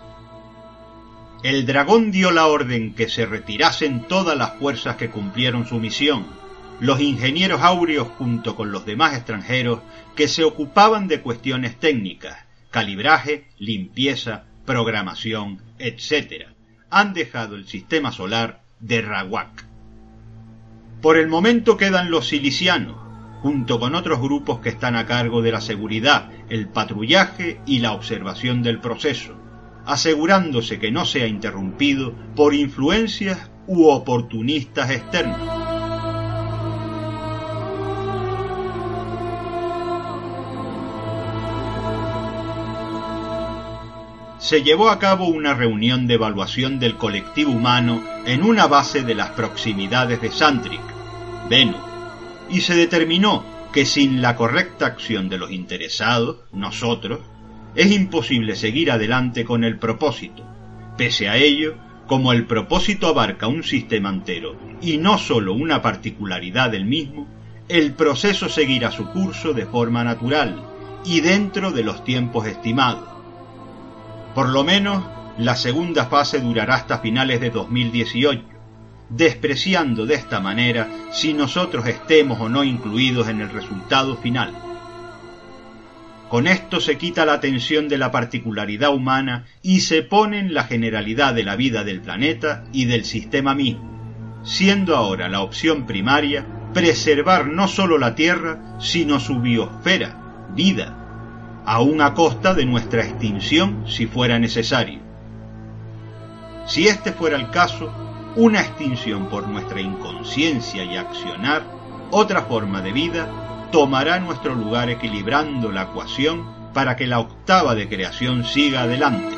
El dragón dio la orden que se retirasen todas las fuerzas que cumplieron su misión, los ingenieros áureos junto con los demás extranjeros que se ocupaban de cuestiones técnicas, calibraje, limpieza, programación, etc. Han dejado el sistema solar de Rawak. Por el momento quedan los silicianos, junto con otros grupos que están a cargo de la seguridad, el patrullaje y la observación del proceso, asegurándose que no sea interrumpido por influencias u oportunistas externos. Se llevó a cabo una reunión de evaluación del colectivo humano en una base de las proximidades de Sandrick, Venus, y se determinó que sin la correcta acción de los interesados, nosotros, es imposible seguir adelante con el propósito. Pese a ello, como el propósito abarca un sistema entero y no solo una particularidad del mismo, el proceso seguirá su curso de forma natural y dentro de los tiempos estimados. Por lo menos, la segunda fase durará hasta finales de 2018, despreciando de esta manera si nosotros estemos o no incluidos en el resultado final. Con esto se quita la atención de la particularidad humana y se pone en la generalidad de la vida del planeta y del sistema mismo, siendo ahora la opción primaria preservar no solo la Tierra, sino su biosfera, vida, aún a costa de nuestra extinción si fuera necesario. Si este fuera el caso, una extinción por nuestra inconsciencia y accionar, otra forma de vida, tomará nuestro lugar equilibrando la ecuación para que la octava de creación siga adelante.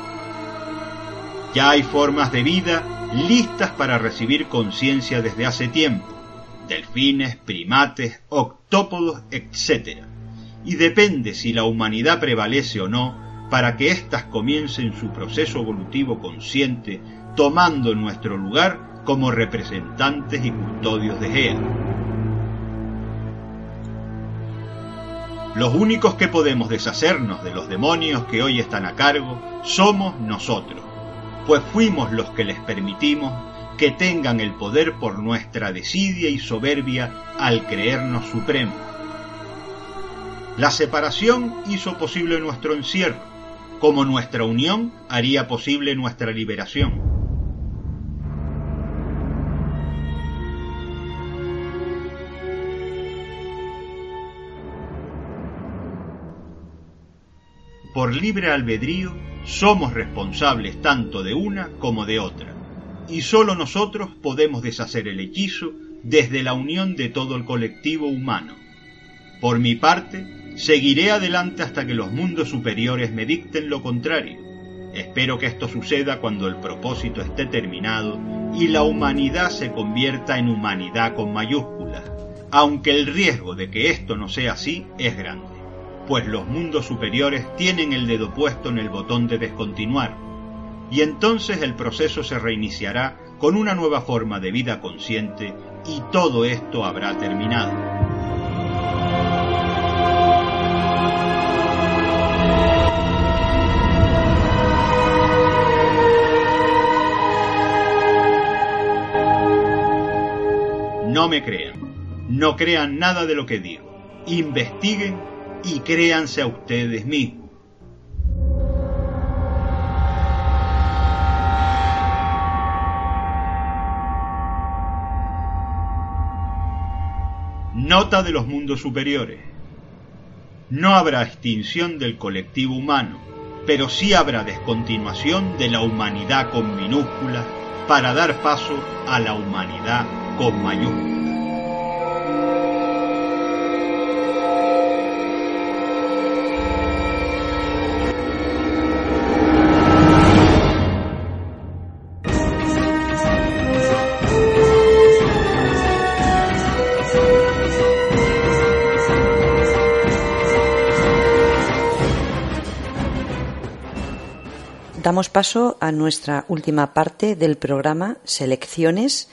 Ya hay formas de vida listas para recibir conciencia desde hace tiempo, delfines, primates, octópodos, etc. Y depende si la humanidad prevalece o no para que éstas comiencen su proceso evolutivo consciente, tomando nuestro lugar como representantes y custodios de Gea. Los únicos que podemos deshacernos de los demonios que hoy están a cargo somos nosotros, pues fuimos los que les permitimos que tengan el poder por nuestra desidia y soberbia al creernos supremos. La separación hizo posible nuestro encierro, como nuestra unión haría posible nuestra liberación. Por libre albedrío, somos responsables tanto de una como de otra, y solo nosotros podemos deshacer el hechizo desde la unión de todo el colectivo humano. Por mi parte, seguiré adelante hasta que los mundos superiores me dicten lo contrario. Espero que esto suceda cuando el propósito esté terminado y la humanidad se convierta en humanidad con mayúsculas, aunque el riesgo de que esto no sea así es grande, pues los mundos superiores tienen el dedo puesto en el botón de descontinuar, y entonces el proceso se reiniciará con una nueva forma de vida consciente y todo esto habrá terminado. No me crean, no crean nada de lo que digo, investiguen y créanse a ustedes mismos. Nota de los mundos superiores. No habrá extinción del colectivo humano, pero sí habrá descontinuación de la humanidad con minúsculas para dar paso a la humanidad con mayúsculas. Damos paso a nuestra última parte del programa, Selecciones,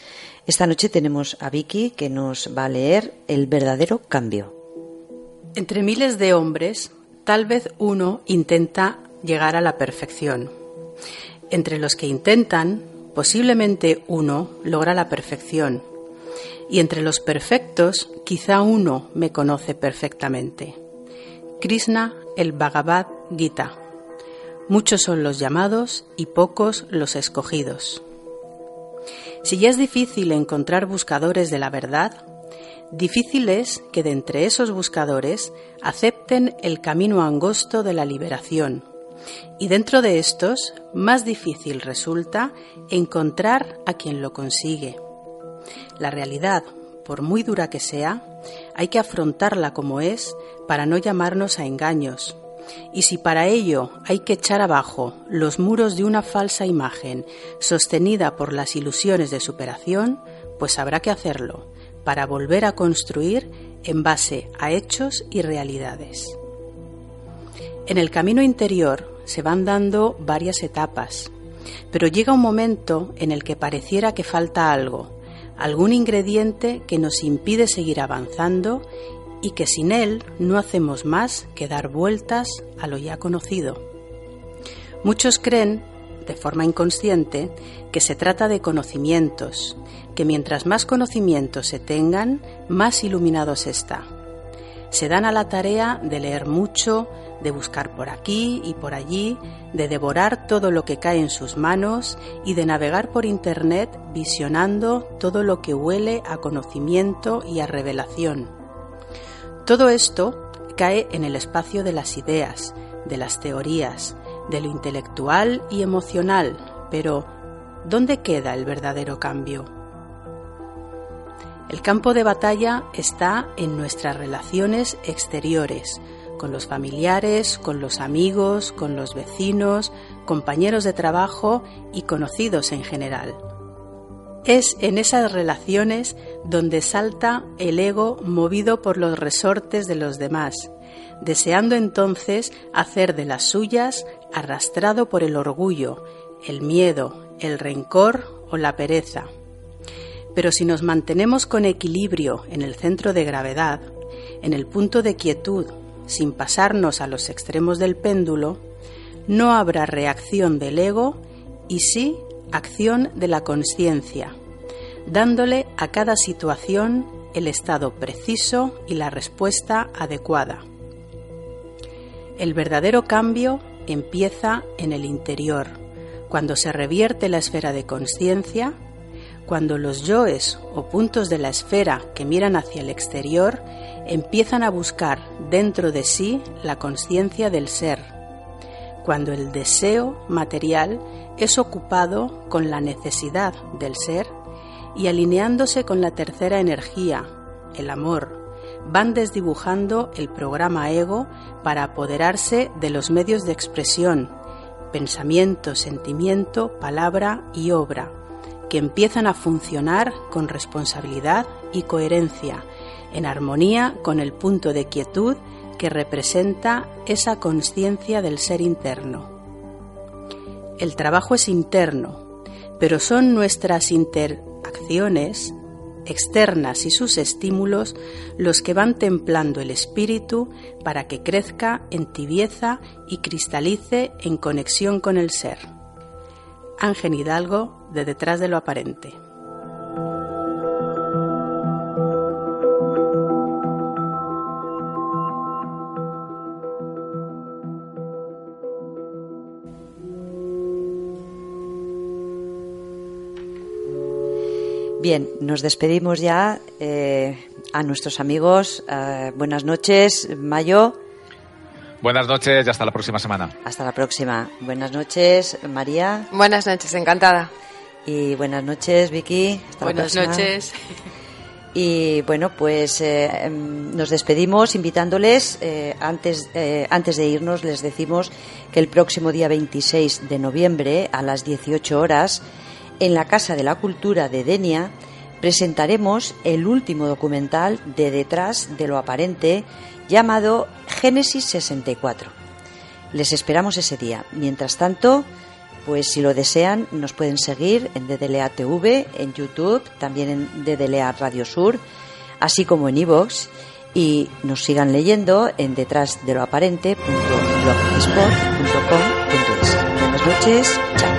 Esta noche tenemos a Vicky, que nos va a leer El verdadero cambio. Entre miles de hombres, tal vez uno intenta llegar a la perfección. Entre los que intentan, posiblemente uno logra la perfección. Y entre los perfectos, quizá uno me conoce perfectamente. Krishna, el Bhagavad Gita. Muchos son los llamados y pocos los escogidos. Si ya es difícil encontrar buscadores de la verdad, difícil es que de entre esos buscadores acepten el camino angosto de la liberación. Y dentro de estos, más difícil resulta encontrar a quien lo consigue. La realidad, por muy dura que sea, hay que afrontarla como es para no llamarnos a engaños. Y si para ello hay que echar abajo los muros de una falsa imagen sostenida por las ilusiones de superación, pues habrá que hacerlo para volver a construir en base a hechos y realidades. En el camino interior se van dando varias etapas, pero llega un momento en el que pareciera que falta algo, algún ingrediente que nos impide seguir avanzando y que sin él no hacemos más que dar vueltas a lo ya conocido. Muchos creen, de forma inconsciente, que se trata de conocimientos, que mientras más conocimientos se tengan, más iluminado se está. Se dan a la tarea de leer mucho, de buscar por aquí y por allí, de devorar todo lo que cae en sus manos y de navegar por Internet visionando todo lo que huele a conocimiento y a revelación. Todo esto cae en el espacio de las ideas, de las teorías, de lo intelectual y emocional, pero ¿dónde queda el verdadero cambio? El campo de batalla está en nuestras relaciones exteriores, con los familiares, con los amigos, con los vecinos, compañeros de trabajo y conocidos en general. Es en esas relaciones donde salta el ego movido por los resortes de los demás, deseando entonces hacer de las suyas, arrastrado por el orgullo, el miedo, el rencor o la pereza. Pero si nos mantenemos con equilibrio en el centro de gravedad, en el punto de quietud, sin pasarnos a los extremos del péndulo, no habrá reacción del ego y sí acción de la consciencia, dándole a cada situación el estado preciso y la respuesta adecuada. El verdadero cambio empieza en el interior, cuando se revierte la esfera de consciencia, cuando los yoes o puntos de la esfera que miran hacia el exterior empiezan a buscar dentro de sí la consciencia del ser, cuando el deseo material es ocupado con la necesidad del ser y alineándose con la tercera energía, el amor, van desdibujando el programa ego para apoderarse de los medios de expresión, pensamiento, sentimiento, palabra y obra, que empiezan a funcionar con responsabilidad y coherencia, en armonía con el punto de quietud que representa esa consciencia del ser interno. El trabajo es interno, pero son nuestras interacciones externas y sus estímulos los que van templando el espíritu para que crezca en tibieza y cristalice en conexión con el ser. Ángel Hidalgo, de Detrás de lo Aparente. Bien, nos despedimos ya a nuestros amigos. Buenas noches, Mayo. Buenas noches y hasta la próxima semana. Hasta la próxima. Buenas noches, María. Buenas noches, encantada. Y buenas noches, Vicky. Hasta buenas la próxima. Noches. Y bueno, pues nos despedimos invitándoles, antes de irnos les decimos que el próximo día 26 de noviembre a las 18 horas en la Casa de la Cultura de Denia presentaremos el último documental de Detrás de lo Aparente llamado Génesis 64. Les esperamos ese día. Mientras tanto, Pues si lo desean, nos pueden seguir en DDLA TV, en YouTube, también en DDLA Radio Sur, así como en iVoox, y nos sigan leyendo en detrásdeloaparente.blogspot.com.es. Buenas noches, chao.